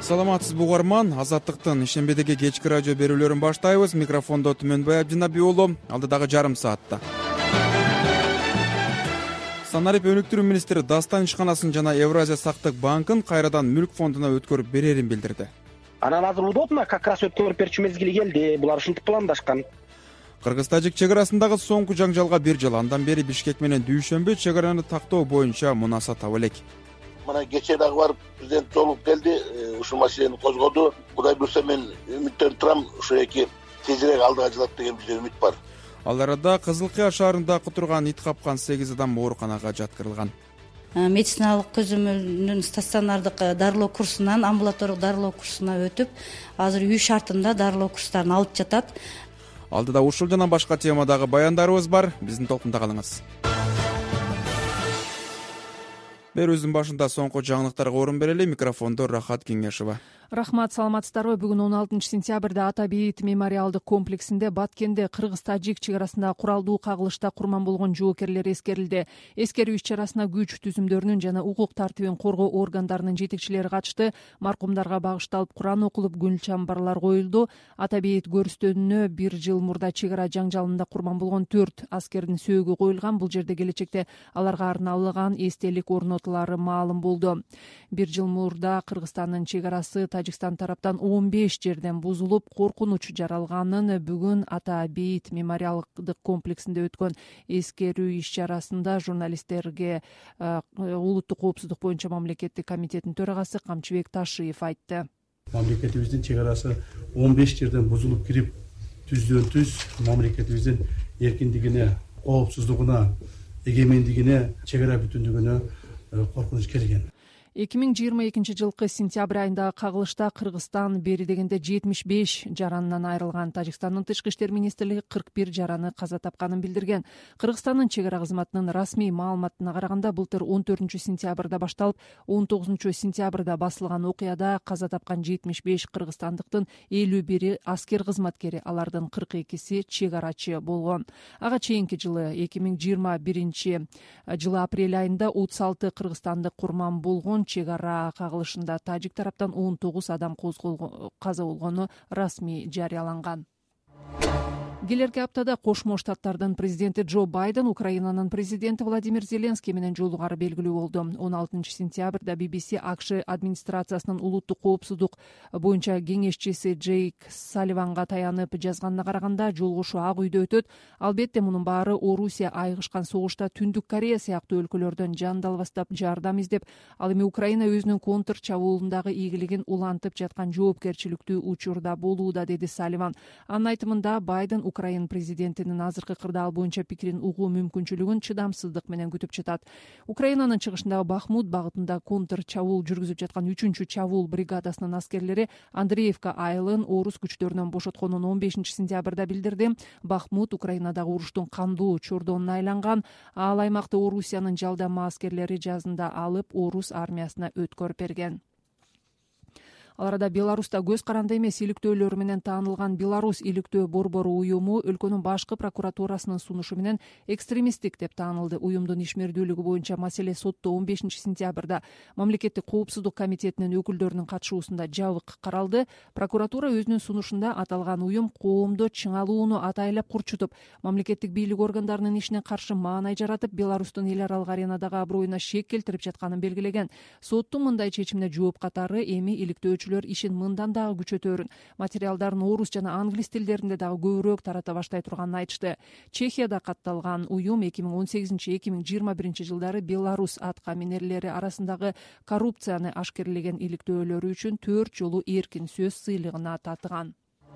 Саламатсызбы угарман, Азаттыктын ишембедеги кечки радио берүүлөрүн баштайбыз. Микрофондо Түмөнбай Абдинаби уулу. Алдыдагы жарым саатта Санарип өнүктүрүү министри Дастан ишканасын жана Евразия сактык банкын кайрадан мүлк фондуна өткөрүп берерин билдирди. Анан азыр удобно как раз өткөрүп берчү мезгили келди. Булар ушинтип пландашкан. Кыргыз-тажик чек арасындагы соңку жаңжалга 1 жыл. Андан бери Бишкек менен Дүйшөмбү чек араны тактоо боюнча мунаса таба элек. Мына кечээ дагы барып президент жолугуп келди, ушул маселени козгоду. Кудай буюрса мен үмүттөнүп турам, ушул эки тезирээк алдыга жылат деген бизде үмүт бар. Ал арада Кызыл Кыя шаарында турган ит капкан 8 адам ооруканага жаткырылган. Медициналык көзөмөлдүн стационардык дарылоо курсунан амбулатордук дарылоо курсуна өтүп, азыр үй шартында дарылоо курстарын алып жатат. Алдыда ушул жана башка темадагы баяндарыбыз бар. Биздин толкунда калыңыз. Берүүбүздүн башында соңку жаңылыктарга орун берели. Микрофондо Рахат Кеңешова. Рахмат, саламатсыздарбы? Бүгүн 16-сентябрда Ата Бейит мемориалдык комплексинде Баткенде Кыргыз-Тажик чек арасында куралдуу кагылышта курман болгон жоокерлер эскерилди. Эскерүү иш-чарасына күч түзүмдөрүнүн жана укук тартибин коргоо органдарынын жетекчилери катышты. Маркумдарга багышталып Куран окулуп, гүл чамбарлар коюлду. Ата Бейит көрүстөнүнө 1 жыл мурда чек ара жаңжалында курман болгон 4 аскердин сөөгү коюлган. Бул жерде келечекте аларга арналган эстелик орнотулары маалым болду. 1 жыл мурда Кыргызстандын чек арасы Тажикстан тараптан 15 жерден бузулуп, коркунуч жаралганын бүгүн Ата Бейит мемориалдык комплексинде өткөн эскерүү иш-чарасында журналисттерге улуттук коопсуздук боюнча мамлекеттик комитеттин төрагасы Камчыбек Ташиев айтты. Мамлекетибиздин чек арасы 15 жерден бузулуп кирип, түздөн-түз мамлекетибиздин эркиндигине, коопсуздугуна, эгемендигине, чек ара бүтүндүгүнө коркунуч келген. 2022 жылкы сентябрь айындагы кагылышта Кыргызстан бери дегенде 75 жаранынан айрылган. Тажикстандын тышкы иштер министрлиги 41 жараны каза тапканын билдирген. Кыргызстандын чек ара кызматынын расмий маалыматына караганда былтыр 14-сентябрда башталып, 19-сентябрда басылган окуяда каза тапкан 75 кыргызстандыктын 51 аскер кызматкери, алардын 42си чек арачы болгон. Ага чейинки жылы 2021 жылы апрель айында 36 кыргызстандык курман болгон. Чек ара кагылышында тажик тараптан 19 адам каза болгону расмий жарыяланган. Келерки аптада Кошмо Штаттардын президенти Джо Байден Украинанын президенти Владимир Зеленский менен жолугары белгилүү болду. 16-сентябрда BBC АКШ администрациясынын улуттук коопсуздук боюнча кеңешчиси Джейк Салливанга таянып жазганына караганда, жолугушуу Ак үйдө өтөт. Албетте мунун баары Орусия айгышкан согушта Түндүк Корея сыяктуу өлкөлөрдөн жан далбастап жардам издеп, ал эми Украина өзүнүн контр чабуулундагы ийгилигин улантып жаткан жоопкерчиликтүү учурда болууда, деди Салливан. Анын айтымында Байден Украин президентинин азыркы кырдаал боюнча пикирин угуу мүмкүнчүлүгүн чыдамсыздык менен күтүп жатат. Украинанын чыгышындагы Бахмут багытында контр чабуул жүргүзүп жаткан 3-чү чабуул бригадасынын аскерлери Андреевка айылын орус күчтөрүнөн бошотконун 15-сентябрда билдирди. Бахмут Украинадагы уруштун кандуу чордонуна айланган. Ал аймакты Орусиянын жалдама аскерлери жазында алып, орус армиясына өткөрүп берген. Ал арада Беларуста көз каранды эмес иликтөөлөр менен таанылган Беларусь иликтөө борбору уюму өлкөнүн башкы прокуратурасынын сунушу менен экстремисттик деп таанылды. Уюмдун ишмердүүлүгү боюнча маселе сотто 15-сентябрда мамлекеттик коопсуздук комитетинин өкүлдөрүнүн катышуусунда жабык каралды. Прокуратура өзүнүн сунушунда аталган уюм коомдо чыңалууну атайлап курчутуп, мамлекеттик бийлик органдарынын ишине каршы маанай жаратып, Беларустун эл аралык аренадагы аброюна шек келтирип жатканын белгилеген. Соттун мындай чечимине жооп катары эми иликтөөчүлөр ишин мындан дагы күчөтөөрүн, материалдарын орус жана англис тилдеринде дагы көбүрөөк тарата баштай турганын айтышты. Чехияда катталган уюм 2018-2021 жылдары Беларусь атка минерлери арасындагы коррупцияны ашкерлеген иликтөөлөрү үчүн 4 жолу эркин сөз сыйлыгына татыган.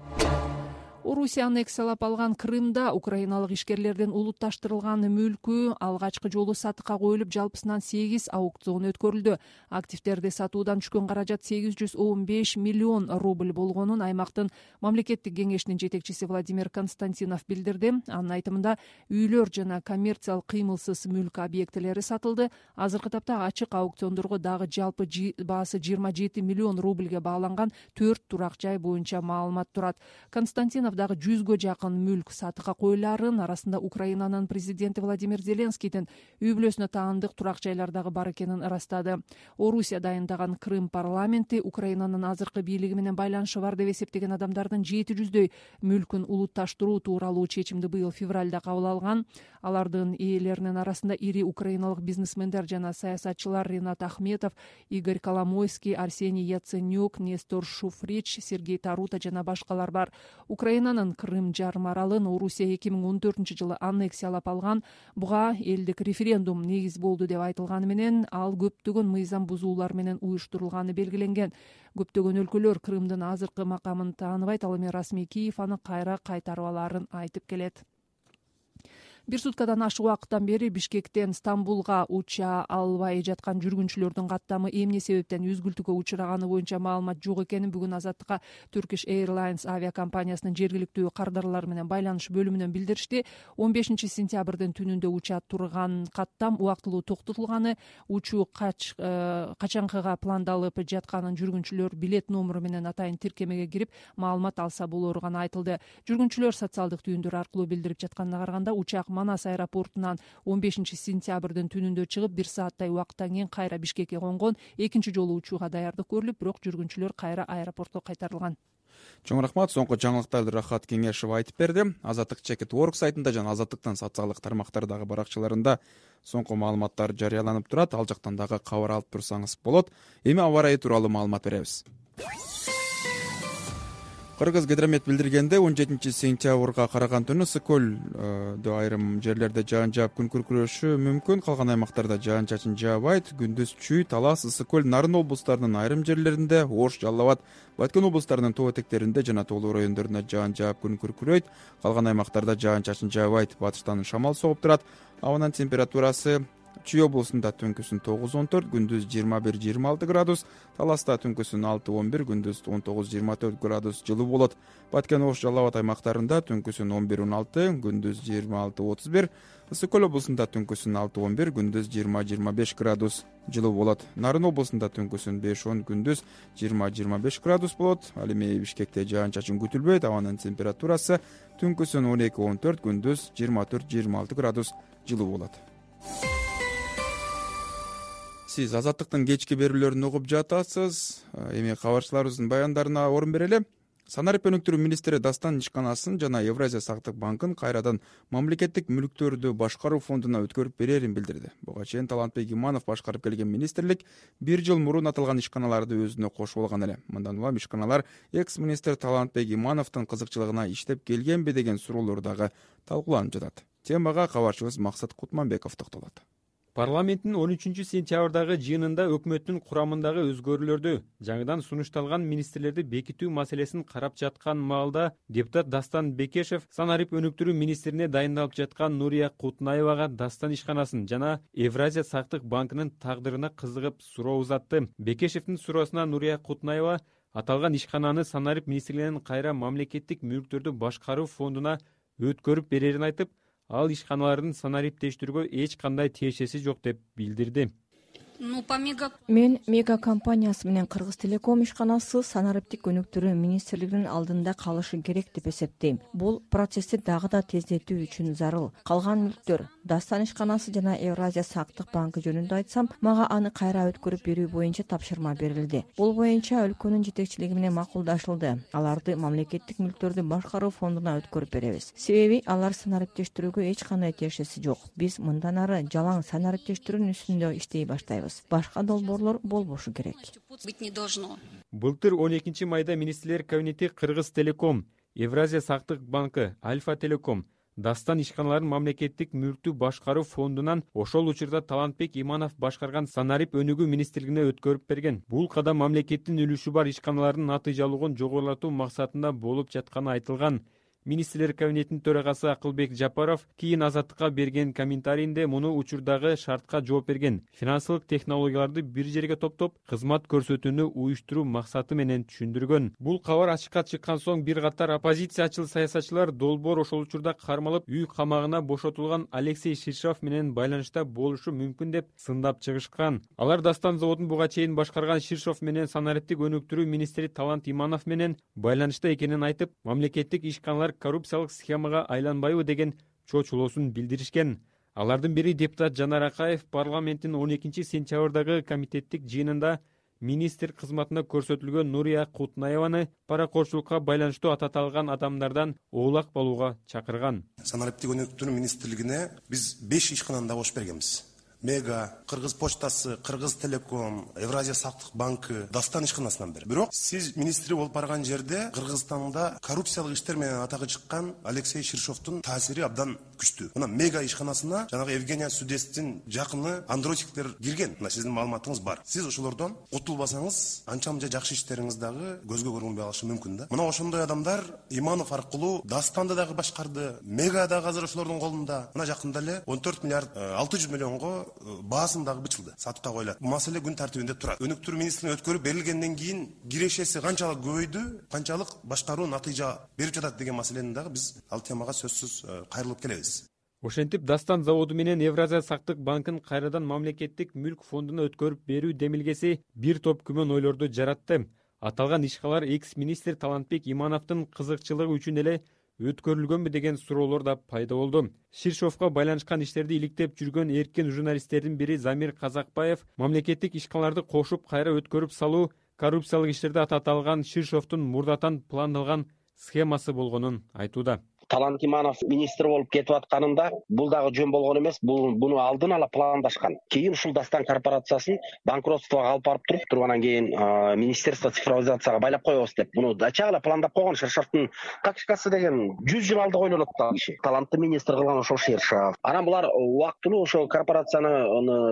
Орусия аннексиялап алган Крымда украиналык ишкерлердин улутташтырылган мүлкү алгачкы жолу сатыкка коюлуп, жалпысынан 8 аукцион өткөрүлдү. Активдерди сатуудан түшкөн каражат 815 миллион рубль болгонун аймактын мамлекеттик кеңешинин жетекчиси Владимир Константинов билдирди. Анын айтымында үйлөр жана коммерциялык кыймылсыз мүлк объектилери сатылды. Азыркы тапта ачык аукциондорго дагы жалпы баасы 27 миллион рубльге бааланган 4 турак жай боюнча маалымат турат. Константинов Киевдагы 100гө жакын мүлк сатыкка коюларын, арасында Украинанын президенти Владимир Зеленскийдин үй бүлөсүнө таандык турак жайлар дагы бар экенин ырастады. Орусия дайындаган Крым парламенти Украинанын азыркы бийлиги менен байланышы бар деп эсептеген адамдардын 700дөй мүлкүн улутташтыруу тууралуу чечимди быйыл февралда кабыл алган. Алардын ээлеринин арасында ири украиналык бизнесмендер жана саясатчылар Ринат Ахметов, Игорь Коломойский, Арсений Яценюк, Нестор Шуфрич, Сергей Тарута жана башкалар бар. Украинанын Крым жарым аралын Орусия 2014-жылы аннексиялап алган. Буга элдик референдум негиз болду деп айтылганы менен ал көптөгөн мыйзам бузуулар менен уюштурулганы белгиленген. Көптөгөн өлкөлөр Крымдын азыркы макамын тааныбайт, ал эми расмий Киев аны кайра кайтарып аларын айтып келет. Бир суткадан ашык убакыттан бери Бишкектен Стамбулга уча албай жаткан жүргүнчүлөрдүн каттамы эмне себептен үзгүлтүккө учураганы боюнча маалымат жок экенин бүгүн Азаттыкка Turkish Airlines авиакомпаниясынын жергиликтүү кардарлар менен байланыш бөлүмүнөн билдиришти. 15-сентябрдын түнүндө уча турган каттам убактылуу токтотулганы, учуу качанкыга пландалып жатканын жүргүнчүлөр билет номуру менен атайын тиркемеге кирип маалымат алса болору гана айтылды. Жүргүнчүлөр социалдык түйүндөр аркылуу билдирип жатканына караганда учак Манас аэропортунан 15-сентябрдын түнүндө чыгып 1 сааттай убакыттан кийин кайра Бишкекке конгон. Экинчи жолу учууга даярдык көрүлүп, бирок жүргүнчүлөр кайра аэропортко кайтарылган. Чоң рахмат. Соңку жаңылыктарды Рахат Кеңешев айтып берди. Азаттык Чекит.org сайтында жана Азаттыктын социалдык тармактардагы баракчаларында соңку маалыматтар жарыяланып турат. Ал жактан дагы кабар алып турсаңыз болот. Эми аба ырайы тууралуу маалымат беребиз. Кыргыз гидромет билдиргенде 17-сентябрга караган түнү ысык-көлдө айрым жерлерде жаан жаап күн күркүрөшү мүмкүн. Калган аймактарда жаан-чачын жаабайт. Күндүз Чүй, Талас, Ысык-көл, Нарын облустарынын айрым жерлеринде, Ош, Жалал Абад, Баткен облустарынын тоо этектеринде жана тоолуу райондорунда жаан жаап күн күркүрөйт. Калган аймактарда жаан-чачын жаабайт. Батыштан шамал согуп турат. Абанын температурасы Чүй облусунда түнкүсүн 9-14, күндүз 21-26 градус, Таласта түнкүсүн 6-11, күндүз 19-24 градус жылуу болот. Баткен, Ош, Жалал Абад аймактарында түнкүсүн 11-16, күндүз 26-31, Ысык-көл облусунда түнкүсүн 6-11, күндүз 20-25 градус жылуу болот. Нарын облусунда түнкүсүн 5-10, күндүз 20-25 градус болот. Ал эми Бишкекте жаан-чачын күтүлбөйт. Абанын температурасы түнкүсүн 12-14, күндүз 24-26 градус жылуу болот. Сиз Азаттыктын кечки берүүлөрүн угуп жатасыз. Эми кабарчыларыбыздын баяндарына орун берели. Санарип өнүктүрүү министри Дастан ишканасын жана Евразия сактык банкын кайрадан мамлекеттик мүлктөрдү башкаруу фондуна өткөрүп берерин билдирди. Буга чейин Талантбек Иманов башкарып келген министрлик 1 жыл мурун аталган ишканаларды өзүнө кошуп алган эле. Мындан улам ишканалар экс-министр Талантбек Имановдун кызыкчылыгына иштеп келгенби деген суроолор дагы талкууланып жатат. Темага кабарчыбыз Максат Кутманбеков токтолот. Парламенттин 13-сентябрдагы жыйынында өкмөттүн курамындагы өзгөрүүлөрдү, жаңыдан сунушталган министрлерди бекитүү маселесин карап жаткан маалда депутат Дастан Бекешев санарип өнүктүрүү министрине дайындалып жаткан Нурия Кутунаевага Дастан ишканасын жана Евразия сактык банкынын тагдырына кызыгып суроо узатты. Бекешевдин суроосуна Нурия Кутунаева аталган ишкананы санарип министрлигинин кайра мамлекеттик мүлктөрдү башкаруу фондуна өткөрүп берерин айтып, ал ишканалардын санариптештирүүгө эч кандай тиешеси жок деп билдирди. Мен мега компаниясы менен Кыргыз Телеком ишканасы санариптик өнүктүрүү министрлигинин алдында калышы керек деп эсептейм. Бул процессти дагы да тездетүү үчүн зарыл. Калган мүлктөр Дастан ишканасы жана Евразия сактык банкы жөнүндө айтсам, мага аны кайра өткөрүп берүү боюнча тапшырма берилди. Бул боюнча өлкөнүн жетекчилиги менен макулдашылды. Аларды мамлекеттик мүлктөрдү башкаруу фондуна өткөрүп беребиз. Себеби алар санариптештирүүгө эч кандай тиешеси жок. Биз мындан ары жалаң санариптештирүүнүн үстүндө иштей баштайбыз. Башка долбоорлор болбошу керек. Былтыр 12 майда министрлер кабинети Кыргыз Телеком, Евразия сактык банкы, Альфа Телеком, Дастан ишканаларын мамлекеттик мүлктү башкаруу фондунан ошол учурда Талантбек Иманов башкарган санарип өнүгүү министрлигине өткөрүп берген. Бул кадам мамлекеттин үлүшү бар ишканалардын натыйжалуулугун жогорулатуу максатында болуп жатканы айтылган. Министрлер кабинетинин төрагасы Акылбек Жапаров кийин Азаттыкка берген комментарийинде муну учурдагы шартка жооп берген. Финансылык технологияларды бир жерге топтоп, кызмат көрсөтүүнү уюштуруу максаты менен түшүндүргөн. Бул кабар ачыкка чыккан соң бир катар оппозициячыл саясатчылар долбоор ошол учурда кармалып, үй камагына бошотулган Алексей Ширшов менен байланышта болушу мүмкүн деп сындап чыгышкан. Алар Дастан заводун буга чейин башкарган Ширшов менен санариптик өнүктүрүү министри Талант Иманов менен байланышта экенин айтып, мамлекеттик ишканалар коррупциялык схемага айланбайбы деген чочулоосун билдиришкен. Алардын бири депутат Жанар Акаев парламенттин 12-сентябрдагы комитеттик жыйынында министр кызматына көрсөтүлгөн Нурия Кутнаеваны паракорчулукка байланыштуу ататалган адамдардан оолак болууга чакырган. Санариптик өнүктүрүү министрлигине биз 5 ишкананы бош бергенбиз. Мега, Кыргыз почтасы, Кыргыз телеком, Евразия сактык банкы, Дастан ишканасынан бери. Бирок сиз министри болуп барган жерде Кыргызстанда коррупциялык иштер менен атагы чыккан Алексей Ширшовдун таасири абдан күчтүү. Мына Мега ишканасына жанагы Евгения Судестин жакыны Андросиктер кирген. Мына сиздин маалыматыңыз бар. Сиз ошолордон кутулбасаңыз, анча-мынча жакшы иштериңиз дагы көзгө көрүнбөй калышы мүмкүн да. Мына ошондой адамдар Иманов аркылуу Дастанды дагы башкарды, Мега дагы азыр ошолордун колунда. Мына жакында эле 14 миллиард 600 миллионго баасын дагы бычылды, сатыкка коюлат. Бул маселе күн тартибинде турат. Өнүктүрүү министрлигине өткөрүп берилгенден кийин кирешеси канчалык көбөйдү, канчалык башкаруу натыйжа берип жатат деген маселени дагы биз ал темага сөзсүз кайрылып келебиз. Ошентип Дастан заводу менен Евразия сактык банкын кайрадан мамлекеттик мүлк фондуна өткөрүп берүү демилгеси бир топ күмөн ойлорду жаратты. Аталган ишкалар экс-министр Талантбек Имановдун кызыкчылыгы үчүн эле өткөрүлгөнбү деген суроолор да пайда болду. Ширшовго байланышкан иштерди иликтеп жүргөн эркин журналисттердин бири Замир Казакбаев мамлекеттик ишканаларды кошуп кайра өткөрүп салуу коррупциялык иштерди ататалган Ширшовдун мурдатан пландалган схемасы болгонун айтууда. Талант Иманов министр болуп кетип атканында бул дагы жөн болгон эмес, буну алдын ала пландашкан. Кийин ушул Дастан корпорациясын банкротствого алып барып туруп анан кийин министерство цифровизацияга байлап коебуз деп буну ачык эле пландап койгон. Ширшовдун какчкасы деген 100 жыл алды ойлонот да киши. Талантты министр кылган ошол Ширшов. Анан булар убактылуу ошол корпорацияны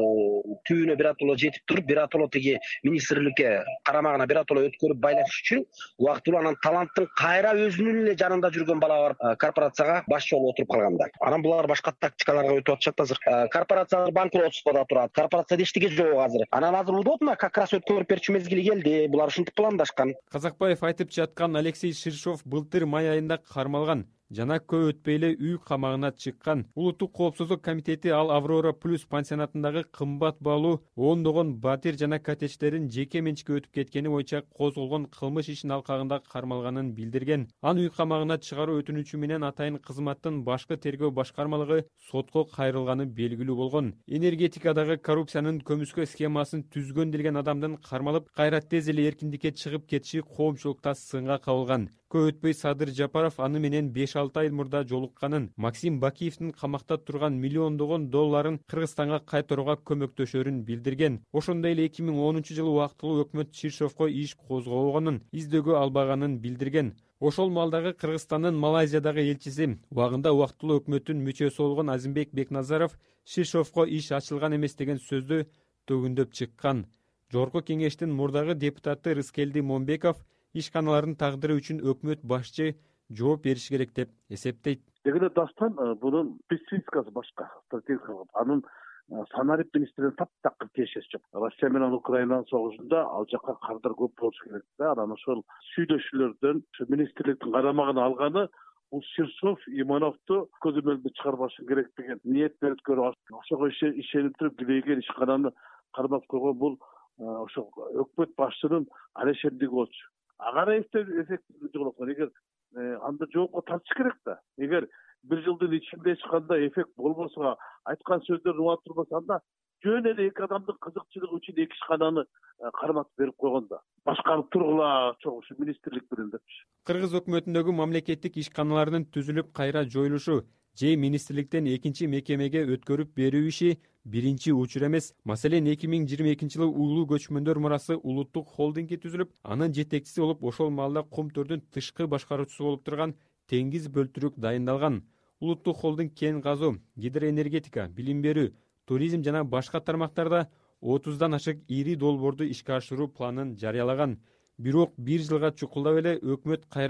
түбүнө биротоло жетип туруп, биротоло тиги министрликке карамагына биротоло өткөрүп байлаш үчүн убактылуу анан Таланттын кайра өзүнүн эле жанында жүргөн бала бар корпорацияга башчы болуп отуруп калгандар. Анан булар башка тактикаларга өтүп атышат азыр. Корпорация банкротствода турат. Корпорацияда эчтеке жок азыр. Анан азыр удобно как раз өткөрүп берчү мезгили келди. Булар ушинтип пландашкан. Казакбаев айтып жаткан Алексей Ширшов былтыр май айында кармалган. Жана көп өтпөй эле үй камагына чыккан. Улуттук коопсуздук комитети ал Аврора Плюс пансионатындагы кымбат баалуу ондогон батир жана коттедждерин жеке менчикке өтүп кеткени боюнча козголгон кылмыш ишинин алкагында кармалганын билдирген. Аны үй камагына чыгаруу өтүнүчү менен атайын кызматтын башкы тергөө башкармалыгы сотко кайрылганы белгилүү болгон. Энергетикадагы коррупциянын көмүскө схемасын түзгөн делген адамдын кармалып, кайра тез эле эркиндикке чыгып кетиши коомчулукта сынга кабылган. Көп өтпөй Садыр Жапаров аны менен 5-6 ай мурда жолукканын, Максим Бакиевдин камакта турган миллиондогон долларын Кыргызстанга кайтарууга көмөктөшөрүн билдирген. Ошондой эле 2010-жылы убактылуу өкмөт Ширшовго иш козгобогонун, издөөгө албаганын билдирген. Ошол маалдагы Кыргызстандын Малайзиядагы элчиси, убагында убактылуу өкмөттүн мүчөсү болгон Азимбек Бекназаров Ширшовго иш ачылган эмес деген сөздү төгүндөп чыккан. Жогорку кеңештин мурдагы депутаты Рыскелди Момбеков ишканалардын тагдыры үчүн өкмөт башчы жооп бериш керек деп эсептейт. Дегенде Дастан бунун спецификасы башка, стратегиялык. Анын санарип министринин таптакыр тиешеси жок. Россия менен Украинанын согушунда ал жакка кардар көп болушу керек да. Анан ошол сүйдөшүүлөрдөн министрликтин карамагына алганы бул Ширшов Имановду көзөмөлдө чыгарбашы керек деген ниетпен өткөрүп, ошого ишенип туруп билеген ишкананы кармап койгон бул ошол өкмөт башчынын арешендиги болчу. Агараевден эффективдүү жолоккон. Эгер анда жоопко тартыш керек да. Эгер бир жылдын ичинде эч кандай эффект болбосо, айткан сөздөрүн убак турбаса, анда жөн эле эки адамдын кызыкчылыгы үчүн эки ишкананы карматып берип койгон да. Башкарып тургула чогуу министрлик менен депчи. Кыргыз өкмөтүндөгү мамлекеттик ишканалардын түзүлүп кайра жоюлушу же министрликтен экинчи мекемеге өткөрүп берүү иши биринчи учур эмес. Маселен 2022-жылы Улуу көчмөндөр мурасы улуттук холдинги түзүлүп, анын жетекчиси болуп, ошол маалда Кум төрдүн тышкы башкаруучусу болуп турган Теңиз Бөлтүрүк дайындалган. Улуттук холдинг кен казуу, гидроэнергетика, билим берүү, туризм жана башка тармактарда 30дан ашык ири долбоорду ишке ашыруу планын жарыялаган. Бирок 1 жылга чукулдап эле өкмөт кайра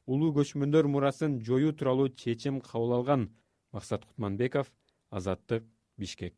улуу көчмөндөр мурасын жоюу тууралуу чечим кабыл алган. Максат Кутманбеков, Азаттык, Бишкек.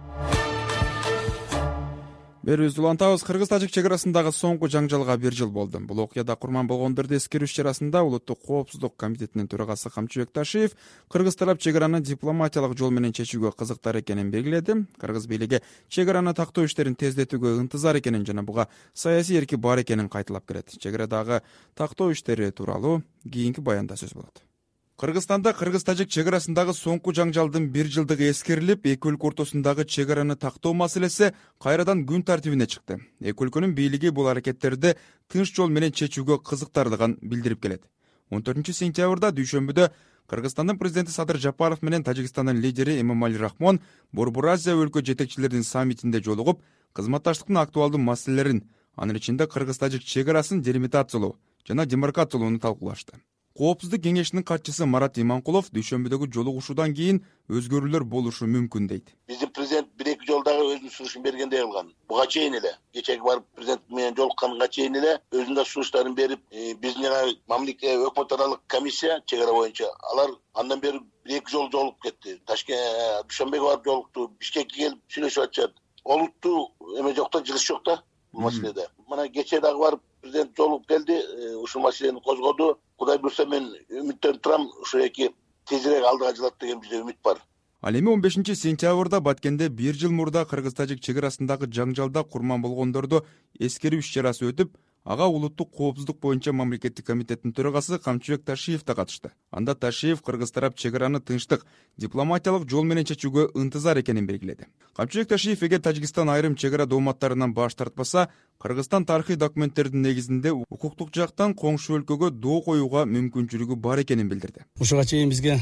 Берүүбүздү улантабыз. Кыргыз-тажик чек арасындагы соңку жаңжалга 1 жыл болду. Бул окуяда курман болгондорду эскерүү иш-чарасында Улуттук коопсуздук комитетинин төрагасы Камчыбек Ташиев кыргыз тарап чек араны дипломатиялык жол менен чечүүгө кызыктар экенин белгиледи. Кыргыз бийлиги чек араны тактоо иштерин тездетүүгө ынтызар экенин жана буга саясий эрки бар экенин кайталап келет. Чек арадагы тактоо иштери тууралуу кийинки баянда сөз болот. Кыргызстанда кыргыз-тажик чек арасындагы соңку жаңжалдын 1 жылдыгы эскерилип, эки өлкө ортосундагы чек араны тактоо маселеси кайрадан күн тартибине чыкты. Эки өлкөнүн бийлиги бул аракеттерди тынч жол менен чечүүгө кызыктарлыгын билдирип келет. 14 сентябрда дүйшөмбүдө Кыргызстандын президенти Садыр Жапаров менен Тажикстандын лидери Эмомали Рахмон Борбор Азия өлкө жетекчилеринин саммитинде жолугуп, кызматташтыктын актуалдуу маселелерин, анын ичинде кыргыз-тажик чек арасын делимитациялоо жана демаркациялоону талкуулашты. Коопсуздук кеңешинин катчысы Марат Иманкулов дүйшөмбүдөгү жолугушуудан кийин өзгөрүүлөр болушу мүмкүн дейт. Биздин президент 1-2 жолдагы өзүнүн сунушун бергендей кылган. Буга чейин эле, кечеги барып президент менен жолукканга чейин эле өзүнүн да сунуштарын берип, биздин мамлекет өкмөт аралык комиссия чек ара боюнча алар андан бери 1-2 жол жолугуп кетти. Дүйшөмбөгө барып жолукту, Бишкекке келип сүйлөшүп атышат. Олуттуу эме жок да, жылыш жок да бул маселеде. Мына кечээ дагы барып президент жолугуп келди, ушул маселени козгоду. Кудай буюрса мен үмүттөнүп турам, ушул эки тезирээк алдыга жылат деген бизде үмүт бар. Ал эми 15 сентябрда Баткенде 1 жыл мурда кыргыз-тажик чек арасындагы жаңжалда курман болгондорду эскерүү иш-чарасы өтүп, ага Улуттук коопсуздук боюнча мамлекеттик комитеттин төрагасы Камчыбек Ташиев да катышты. Анда Ташиев кыргыз тарап чек араны тынчтык, дипломатиялык жол менен чечүүгө ынтызар экенин белгиледи. Камчыбек Ташиев эгер Тажикстан айрым чек ара дооматтарынан баш тартпаса, Кыргызстан тарыхый документтердин негизинде укуктук жактан коңшу өлкөгө доо коюуга мүмкүнчүлүгү бар экенин билдирди. Ушуга чейин бизге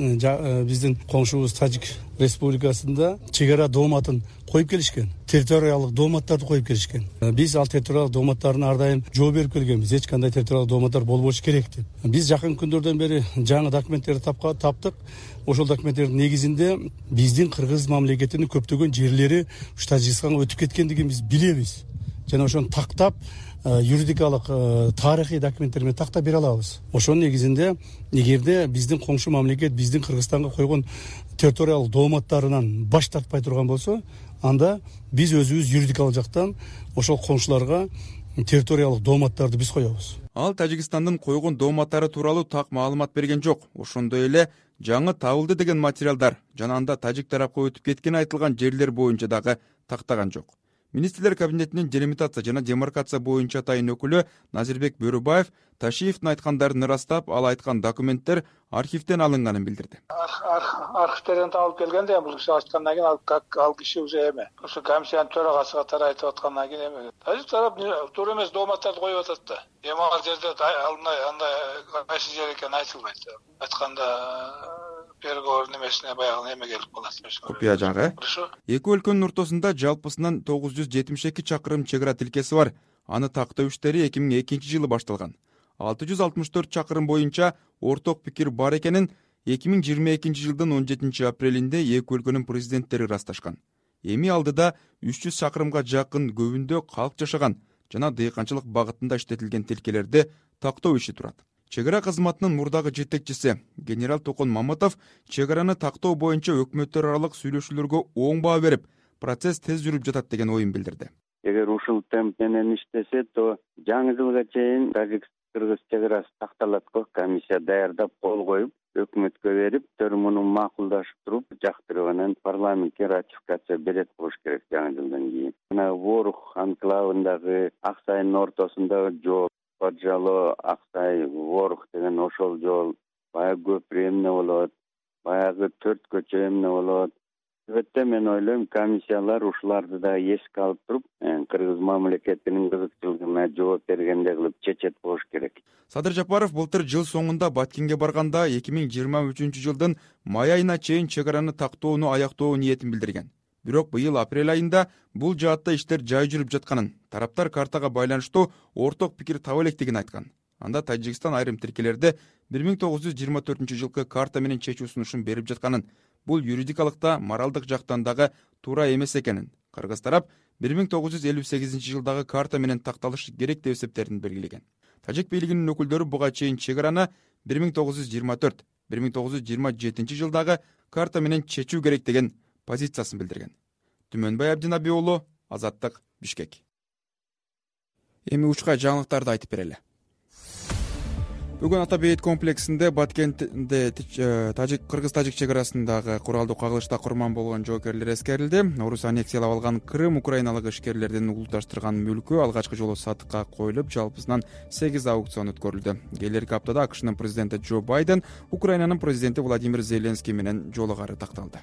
биздин коңшубуз Тажик Республикасында чек ара дооматын коюп келишкен, территориялык дооматтарды коюп келишкен. Биз ал территориялык дооматтарына ар дайым жооп берип келгенбиз. Эч кандай территориялык дооматтар болбошу керек деп. Биз жакын күндөрдөн бери жаңы документтерди таптык. Ошол документтердин негизинде биздин кыргыз мамлекетинин көптөгөн жерлери ушу Тажикстанга өтүп кеткендигин биз билебиз. Жана ошону тактап, юридикалык тарыхый документтер менен тактап бере алабыз. Ошонун негизинде эгерде биздин коңшу мамлекет биздин Кыргызстанга койгон территориялык дооматтарынан баш тартпай турган болсо, анда биз өзүбүз юридикалык жактан ошол коңшуларга территориялык дооматтарды биз коебуз. Ал Тажикстандын койгон дооматтары тууралуу так маалымат берген жок. Ошондой эле жаңы табылды деген материалдар жана анда тажик тарапка өтүп кеткен айтылган жерлер боюнча дагы тактаган жок. Министрлер кабинетинин делимитация жана демаркация боюнча атайын өкүлү Назирбек Бөрөбаев Ташиевдин айткандарын ырастап, ал айткан документтер архивден алынганын билдирди. Архивтерден табылып келгенде бул киши айткандан кийин ал киши уже эме. Ошо комиссиянын төрагасы катары айтып аткандан кийин эме. Тажик тарап туура эмес дооматтарды коюп атат да. Эми ал жерде андай кайсы жер экени айтылбайт. Айтканда переговор немесине баягы эме келип калат. Копия жаңы. Эки өлкөнүн ортосунда жалпысынан 972 чакырым чек ара тилкеси бар. Аны тактоо иштери 2002 жылы башталган. 664 чакырым боюнча орток пикир бар экенин 2022 жылдын 17 апрелинде эки өлкөнүн президенттери ырасташкан. Эми алдыда 300 чакырымга жакын көбүндө калк жашаган жана дыйканчылык багытында иштетилген тилкелерди тактоо иши турат. Чек ара кызматынын мурдагы жетекчиси генерал Токон Маматов чек араны тактоо боюнча өкмөттөр аралык сүйлөшүүлөргө оң баа берип, процесс тез жүрүп жатат деген оюн билдирди. Эгер ушул темп менен иштесе, то жаңы жылга чейин Тажик-Кыргыз чек арасы такталат го комиссия даярдап кол коюп, өкмөткө берип, муну макулдашып туруп, жактырып анан парламентке ратификация берет болуш керек жаңы жылдан кийин. Мына Ворух анклавындагы Аксайдын ортосундагы жол, Поджало, Аксай, Ворух деген ошол жол, баягы көпүрө эмне болот, баягы 4 көчө эмне болот. Өтө мен ойлойм, комиссиялар ушуларды да эске алып туруп, Кыргыз мамлекетинин кызыкчылыгына жооп бергендей кылып чечет болуш керек. Садыр Жапаров былтыр жыл соңунда Баткенге барганда 2023 жылдын май айына чейин чек араны тактоону аяктоо ниетин билдирген. Бирок быйыл апрель айында бул жаатта иштер жай жүрүп жатканын, тараптар картага байланыштуу орток пикир таба электигин айткан. Анда Тажикстан айрым тилкелерди 1924 жылкы карта менен чечүү сунушун берип жатканын, бул юридикалыкта, моралдык жактан дагы туура эмес экенин, кыргыз тарап 1958 жылдагы карта менен такталышы керек деп эсептерин белгилеген. Тажик бийлигинин өкүлдөрү буга чейин чек араны 1924-1927 жылдагы карта менен чечүү керек деген позициясын билдирген. Түмөнбай Абдинабий уулу, Азаттык, Бишкек. Эми учка жаңылыктарды айтып берели. Бүгүн Ата бейит комплексинде Баткентте Кыргыз-Тажик чек арасындагы куралдуу кагылышта курман болгон жоокерлер эскерилди. Орус аннексиялап алган Крым украиналык ишкерлердин улутташтырган мүлкү алгачкы жолу сатыкка коюлуп, жалпысынан 8 аукцион өткөрүлдү. Келерки аптада АКШнын президенти Джо Байден Украинанын президенти Владимир Зеленский менен жолугары такталды.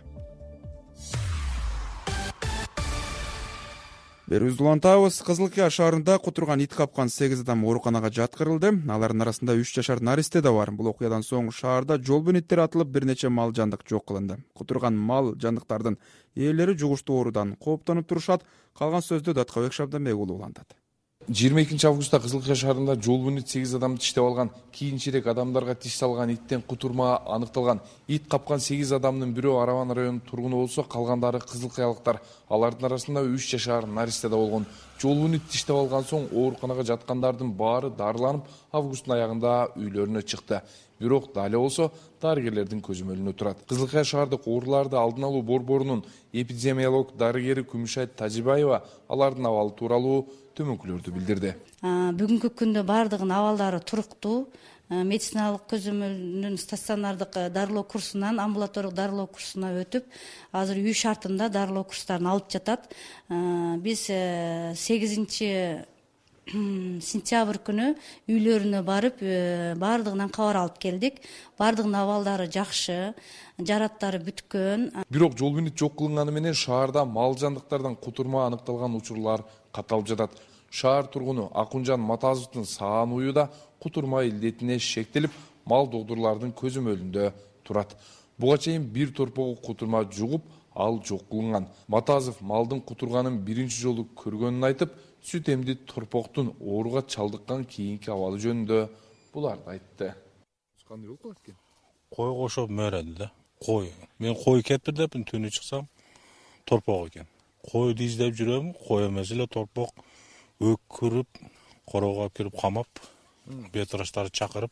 Берүүбүздү улантабыз. Кызылкия шаарында кутурган ит капкан 8 адам ооруканага жаткырылды. Алардын арасында 3 жашар наристе да бар. Бул окуядан соң шаарда жол бүнүттер атылып, бир нече мал жандык жок кылынды. Кутурган мал жандыктардын ээлери жугуштуу оорудан кооптонуп турушат. Калган сөздү Даткабек Шабданбек уулу улантат. 22 августта Кызылкия шаарында жол бүнүт 8 адамды тиштеп алган, кийинчерээк адамдарга тиш салган иттен кутурма аныкталган. Ит капкан 8 адамдын бирөө Араван районунун тургуну болсо, калгандары кызылкиялыктар. Алардын арасында 3 жашар наристе да болгон. Жол бүнүт тиштеп алган соң ооруканага жаткандардын баары дарыланып, августтун аягында үйлөрүнө чыкты. Бирок дале болсо дарыгерлердин көзөмөлүнө турат. Кызылкия шаардык ооруларды алдын алуу борборунун эпидемиолог дарыгери Күмүшай Тажибаева алардын абалы тууралуу төмөнкүлөрдү билдирди. Бүгүнкү күндө баардыгынын абалдары туруктуу. Медициналык көзөмөлүнүн стационардык дарылоо курсунан амбулаториялык дарылоо курсуна өтүп, азыр үй шартында дарылоо курстарын алып жатат. Биз 8 сентябрь күнү үйлөрүнө барып, баардыгынан кабар алып келдик. Баардыгынын абалдары жакшы, жараттары бүткөн. Бирок жол бүнүт жок кылынганы менен шаарда мал жандыктардан кутурма аныкталган учурлар катталып жатат. Шаар тургуну Акунжан Матазовдун саан уyu да кутурма илдетине шектелип, мал докторлордун көзөмөлүндө турат. Буга чейин бир торпогу кутурма жугуп, ал жок кылынган. Матазов малдын кутурганын биринчи жолу көргөнүн айтып, сүт эмди торпоктун ооруга чалдыккан кийинки абалы жөнүндө буларды айтты. Кандай болуп калат экен? Кой кошоп мөрөдү да. Кой. Мен кой кептирдепмин, түнү чыксам торпок экен. Койду издеп жүрөм, кой эмес эле торпок. Өкүрүп, корого алып кирип камап, ветврачтарды чакырып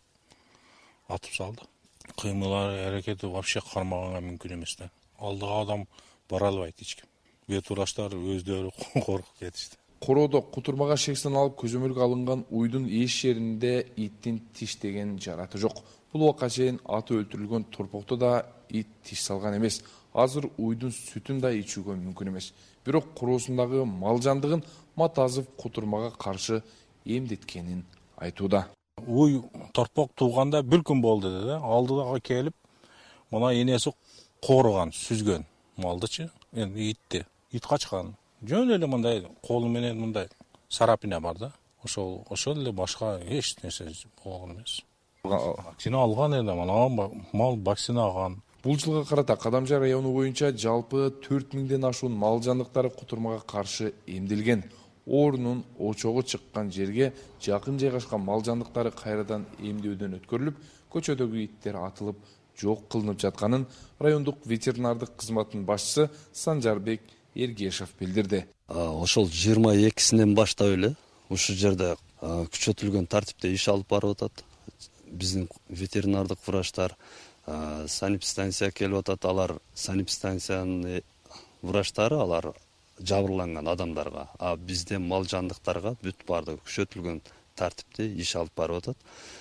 атып салды. Кыймылары, аракети вообще кармаганга мүмкүн эмес да. Алдыга адам бара албайт эч ким. Ветврачтар өздөрү коркуп кетишти. Короодо кутурмага шексен алып көзөмөлгө алынган уйдун эш жеринде иттин тиштеген жараты жок. Бул убакка чейин аты өлтүрүлгөн торпокто да ит тиш салган эмес. Азыр уйдун сүтүн да ичүүгө мүмкүн эмес. Бирок короосундагы мал жандыгын Матазов кутурмага каршы эмдеткенин айтууда. Уй торпок тууганда бир күн болду деди. Алдыга келип, мына энеси корган, сүзгөн малдычы, эми итти. Ит качкан. Жөн эле мындай колу менен мындай сарапина бар да. Ошол эле башка эч нерсе болгон эмес. Вакцина алган эле, мына мал вакцина алган. Бул жылга карата Кадамжай району боюнча жалпы 4000ден ашуун мал жандыктары кутурмага каршы эмдилген. Оорунун очогу чыккан жерге жакын жайгашкан мал жандыктары кайрадан эмдөөдөн өткөрүлүп, көчөдөгү иттер атылып жок кылынып жатканын райондук ветеринардык кызматтын башчысы Санжарбек Эргешев билдирди. Ошол 22-синен баштап эле ушул жерде күчөтүлгөн тартипте иш алып барып атат. Биздин ветеринардык врачтар санэпидстанция келип атат. Алар санэпидстанциянын врачтары алар жабырланган адамдарга, бизде мал жандыктарга бүт баардыгы күчөтүлгөн тартипте иш алып барып атат.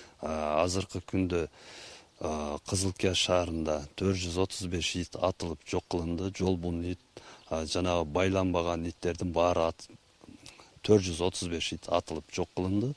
Азыркы күндө Кызылкия шаарында 435 ит атылып жок кылынды. Жолбун ит, жанагы байланбаган иттердин баары 435 ит атылып жок кылынды.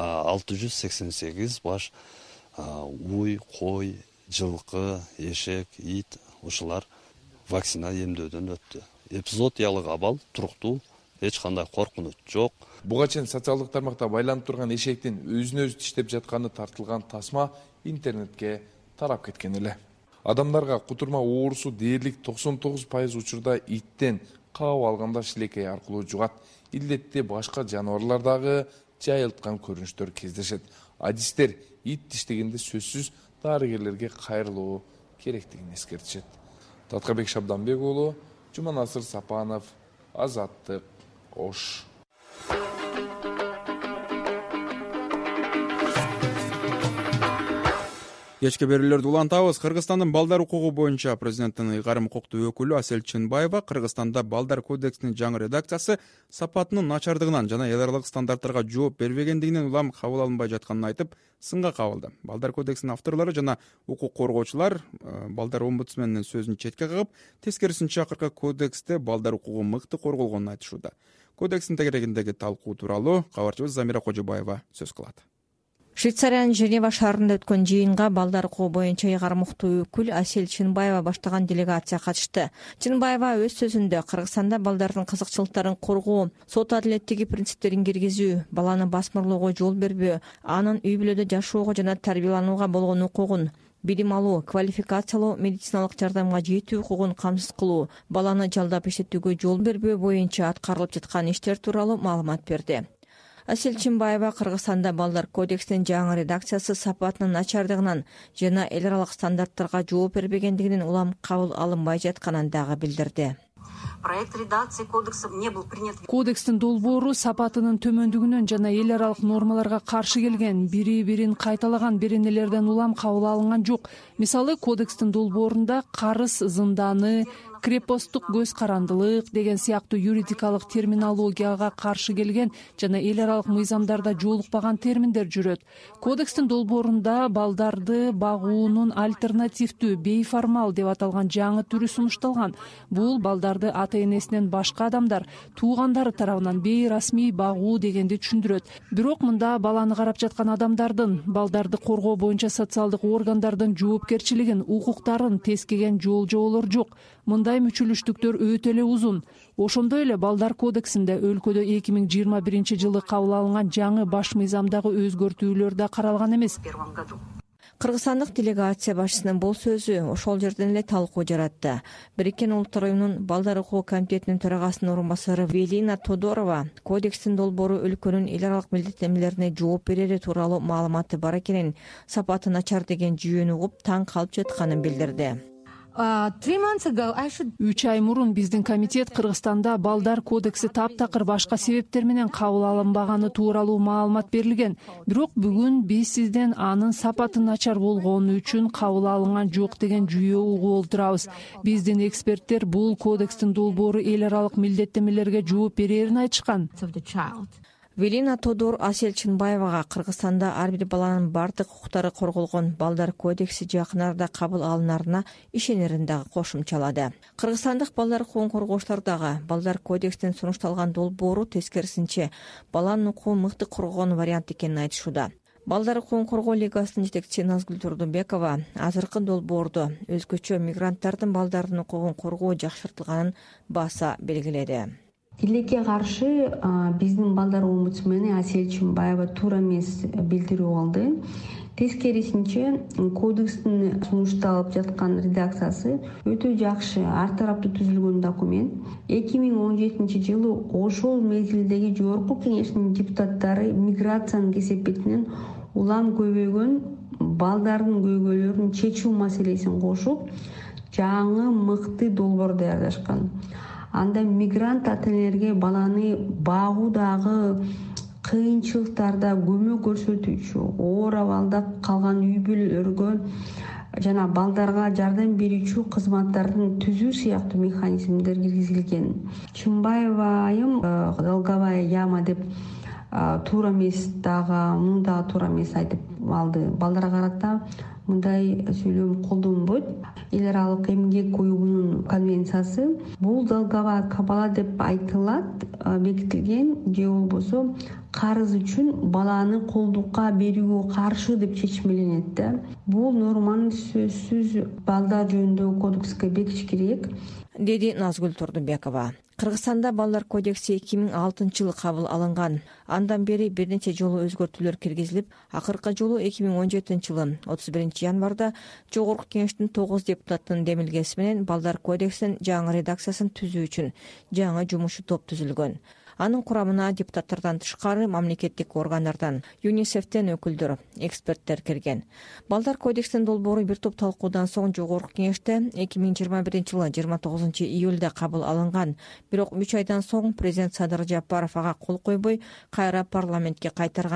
688 баш уй, кой, жылкы, эшек, ит ушулар вакцина эмдөөдөн өттү. Эпизоотиялык абал туруктуу, эч кандай коркунуч жок. Буга чейин социалдык тармакта байланып турган эшектин өзүнө өзү тиштеп жатканы тартылган тасма интернетке тарап кеткен эле. Адамдарга кутурма оорусу дээрлик 99% учурда иттен, каап алганда шилекей аркылуу жугат. Илдетти башка жаныбарлар дагы жайылткан көрүнүштөр кездешет. Адистер ит тиштегенде сөзсүз дарыгерлерге кайрылуу керектигин эскертишет. Таткабек Шабданбек уулу, Жуманасыр Сапанов, Азаттык, Ош. Кечке берүүлөрдү улантабыз. Кыргызстандын балдар укугу боюнча президенттин ыйгарым укуктуу өкүлү Асель Чынбаева Кыргызстанда балдар кодексинин жаңы редакциясы сапатынын начардыгынан жана эл аралык стандарттарга жооп бербегендигинен улам кабыл алынбай жатканын айтып, сынга кабылды. Балдар кодексинин авторлору жана укук коргоочулар балдар омбудсменинин сөзүн четке кагып, тескерисинче акыркы кодексте балдар укугу мыкты корголгонун айтышууда. Кодекстин тегерегиндеги талкуу тууралуу кабарчыбыз Замира Кожобаева сөз кылат. Швейцариянын Женева шаарында өткөн жыйынга балдар укугу боюнча ыйгарым укуктуу өкүл Асель Чынбаева баштаган делегация катышты. Чынбаева өз сөзүндө Кыргызстанда балдардын кызыкчылыктарын коргоо, сот адилеттиги принциптерин киргизүү, баланы басмырлоого жол бербөө, анын үй бүлөдө жашоого жана тарбияланууга болгон укугун, билим алуу, квалификациялоо, медициналык жардамга жетүү укугун камсыз кылуу, баланы жалдап иштетүүгө жол бербөө боюнча аткарылып жаткан иштер тууралуу маалымат берди. Асель Чынбаева Кыргызстанда балдар кодексинин жаңы редакциясы сапатынын начардыгынан жана эл аралык стандарттарга жооп бербегендигинен улам кабыл алынбай жатканын дагы билдирди. Проект редакции кодекса не был принят. Кодекстин долбоору сапатынын төмөндүгүнөн жана эл аралык нормаларга каршы келген, бири-бирин кайталаган беренелерден улам кабыл алынган жок. Мисалы, кодекстин долбоорунда карыз зынданы, крепосттук көз карандылык деген сыяктуу юридикалык терминологияга каршы келген жана эл аралык мыйзамдарда жолукпаган терминдер жүрөт. Кодекстин долбоорунда балдарды багуунун альтернативдүү, бейформал деп аталган жаңы түрү сунушталган. Бул балдарды ата-энесинен башка адамдар, туугандары тарабынан бейрасмий багуу дегенди түшүндүрөт. Бирок мында баланы карап жаткан адамдардын, балдарды коргоо боюнча социалдык органдардын жоопкерчилигин, укуктарын тескеген жол-жоболор жок. Мындай мүчүлүштүктөр өтө эле узун. Ошондой эле балдар кодексинде өлкөдө 2021-жылы кабыл алынган жаңы баш мыйзамдагы өзгөртүүлөр да каралган эмес. Кыргызстандык делегация башчысынын бул сөзү ошол жерден эле талкуу жаратты. Бириккен Улуттар уюмунун балдар укугу комитетинин төрагасынын орун басары Велина Тодорова кодекстин долбоору өлкөнүн эл аралык милдеттенмелерине жооп берери тууралуу маалыматы бар экенин, сапаты начар деген жүйөнү угуп таң калып жатканын билдирди. 3 ай мурун биздин комитет Кыргызстанда балдар кодекси таптакыр башка себептер менен кабыл алынбаганы тууралуу маалымат берилген. Бирок бүгүн биз сизден анын сапаты начар болгону үчүн кабыл алынган жок деген жүйө угуп олтурабыз. Биздин эксперттер бул кодекстин долбоору эл аралык милдеттенмелерге жооп берерин айтышкан. Велина Тодор Асель Чынбаевага Кыргызстанда ар бир баланын бардык укуктары корголгон балдар кодекси жакын арада кабыл алынарына ишенерин дагы кошумчалады. Кыргызстандык балдар укугун коргоочулар дагы балдар кодексинин сунушталган долбоору тескерисинче баланын укугун мыкты коргогон вариант экенин айтышууда. Балдар укугун коргоо лигасынын жетекчиси Назгүл Турдубекова азыркы долбоордо өзгөчө мигранттардын балдардын укугун коргоо жакшыртылганын баса белгиледи. Тилекке каршы биздин балдар омбудсмени Асель Чынбаева туура эмес билдирүү алды. Тескерисинче кодекстин сунушталып жаткан редакциясы өтө жакшы, ар тараптуу түзүлгөн документ. 2017-жылы ошол мезгилдеги жогорку кеңештин депутаттары миграциянын кесепетинен улам көбөйгөн балдардын көйгөйлөрүн чечүү маселесин кошуп, жаңы мыкты долбоор даярдашкан. Анда мигрант ата-энелерге баланы багуудагы кыйынчылыктарда көмөк көрсөтүүчү, оор абалда калган үй бүлөлөргө жана балдарга жардам берүүчү кызматтардын түзүү сыяктуу механизмдер киргизилген. Чынбаева айым долговая яма деп туура эмес дагы, муну дагы туура эмес айтып алды. Балдарга карата мындай сүйлөм колдонбойт. Эл аралык эмгек уюмунун конвенциясы бул долговая кабала деп айтылат, бекитилген же болбосо карыз үчүн баланы колдукка берүүгө каршы деп чечмеленет да. Бул норманы сөзсүз балдар жөнүндөгү кодекске бекитиш керек, деди Назгүл Турдубекова. Кыргызстанда балдар кодекси 2006-жылы кабыл алынган. Андан бери бир нече жолу өзгөртүүлөр киргизилип, акыркы жолу 2017-жылы 31-январда жогорку кеңештин 9 депутаттын демилгеси менен балдар кодексинин жаңы редакциясын түзүү үчүн жаңы жумушчу топ түзүлгөн. Анын курамына депутаттардан тышкары мамлекеттик органдардан, ЮНИСЕФтен өкүлдөр, эксперттер кирген. Балдар кодексинин долбоору бир топ талкуудан соң жогорку кеңеште 2021-жылы 29-июлда кабыл алынган. Бирок 3 айдан соң президент Садыр Жапаров ага кол койбой, кайра парламентке кайтарган.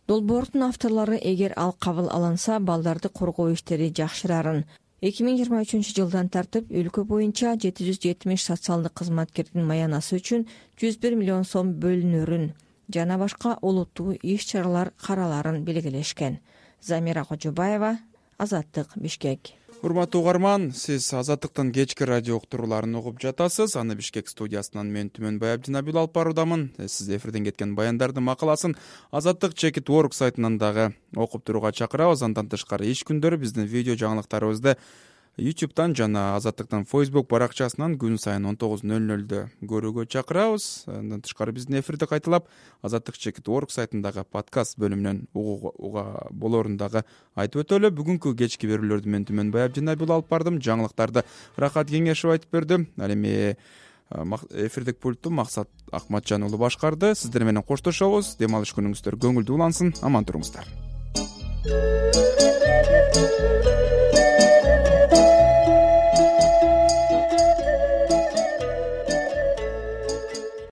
Долбоордун авторлору эгер ал кабыл алынса, балдарды коргоо иштери жакшырарын. 2023 жылдан тартып өлкө боюнча 770 социалдык кызматкердин маянасы үчүн 101 миллион сом бөлүнөрүн жана башка олуттуу иш-чаралар караларын белгилешкен. Замира Кожобаева, Азаттык, Бишкек. Урматтуу угарман, сиз Азаттыктын кечки радио уктурууларын угуп жатасыз. Аны Бишкек студиясынан мен Түмөнбай Абдинабил алып баруудамын. Сиз эфирден кеткен баяндардын макаласын Азаттык Чекит.org сайтынан дагы окуп турууга чакырабыз. Андан тышкары иш күндөрү биздин видео жаңылыктарыбызды YouTube'дан жана Азаттыктын Facebook баракчасынан күн сайын 19:00 көрүүгө чакырабыз. Андан тышкары биздин эфирди кайталап Азаттык Чекит.org сайтындагы подкаст бөлүмүнөн угууга болорун дагы айтып өтөлү. Бүгүнкү кечки берүүлөрдү мен Түмөнбай Абдинабил алып бардым. Жаңылыктарды Рахат Кеңешев айтып берди. Ал эми эфирдик пультту Максат Акматжан уулу башкарды. Сиздер менен коштошобуз. Дем алыш күнүңүздөр көңүлдүү улансын. Аман туруңуздар.